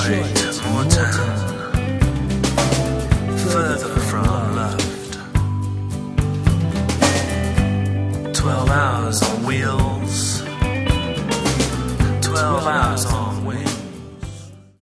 Detroit, more town, further from loved. 12 hours on wheels, 12 hours on